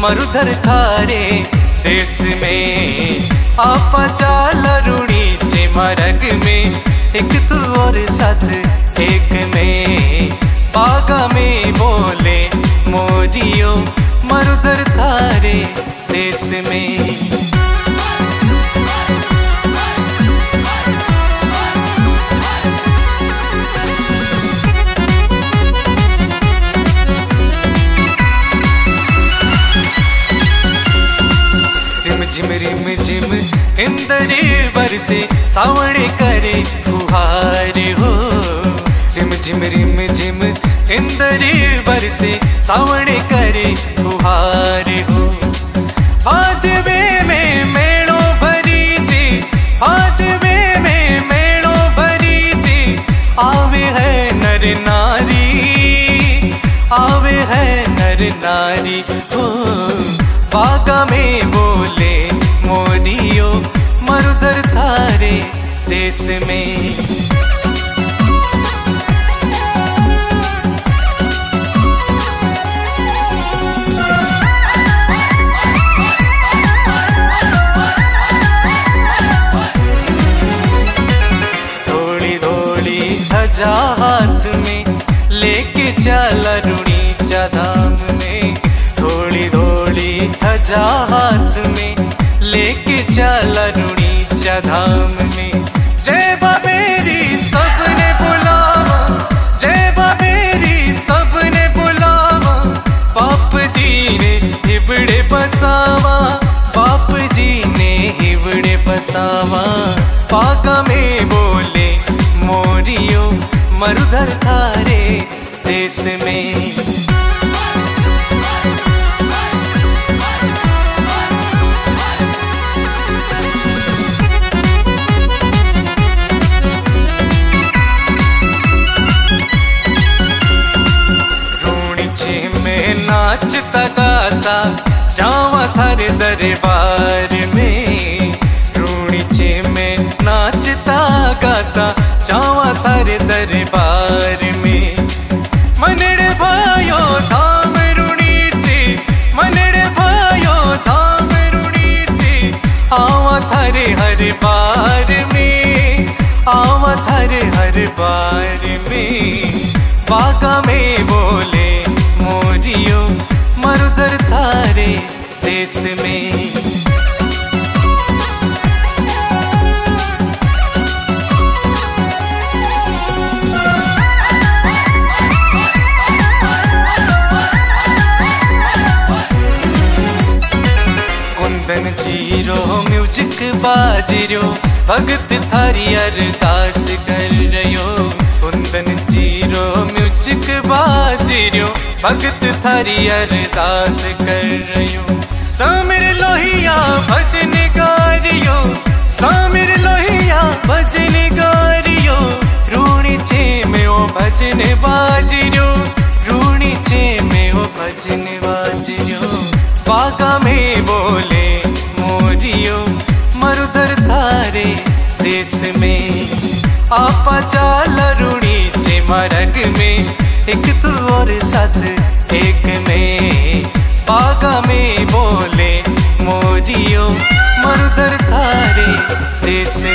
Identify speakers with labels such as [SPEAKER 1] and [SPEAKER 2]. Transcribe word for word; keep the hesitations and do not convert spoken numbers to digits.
[SPEAKER 1] मरुधर थारे देश में आपा चाल रुणीचे मार्ग में एक तू और साथ एक में बागा में बोले मोरियो मरुधर थारे देश में। रिम रिम झिम इंदरे बरसे सावणे करे फुहार हो। रिम झिम रिम झिम इंदरे बरसे सावणे करे फुहार हो। भादवे में मेड़ो भरी जी, भादवे में मेड़ो भरी जी, आवे है नर नारी, आवे है नर नारी हो। बागा में बोले मोरियो मरुधर थारे देश में। थोड़ी थोड़ी ध्वजा हाथ में लेके चला रुणीचा धाम में। थोड़ी थोड़ी ध्वजा हाथ में लेके चला रुणीचा धाम में। जय बाबेरी सबने बुलावा, जय बाबेरी सबने बुलावा, बाप जी ने हिबड़े बसावा, बाप जी ने हिबड़े बसावा। बागा में बोले मोरियो मरुधर थारे देश में। नाचता गाता जावा थारे दरबार में। रूणीचे में नाचता गाता जावा थारे दरबार में। मनड़े भायो धाम रूणीचे, मनड़े भायो धाम रूणीचे, आवा थारे हर बार में, आवा थारे हर बार में। बागा में बोले मोरियो मरुधर थारे देश में। कुंदन जीरो म्यूजिक बाजरो भगत थारी अरदास कर रयो। कुंदन जीरो म्यूजिक बाजरो भगत थारी अरदास कर रयो। सामिर लोहिया भजन गारियो, सामिर लोहिया भजन गारियो। रूणीचे में ओ भजन बाजरो, रूणीचे में ओ भजन बाजरो। बागा में बोले मोरियो मरुधर थारे देश में। आपा चाल रुणीचे मार्ग में एक तू और साथ एक में। बागा में बोले मोरियो मरुधर थारे देश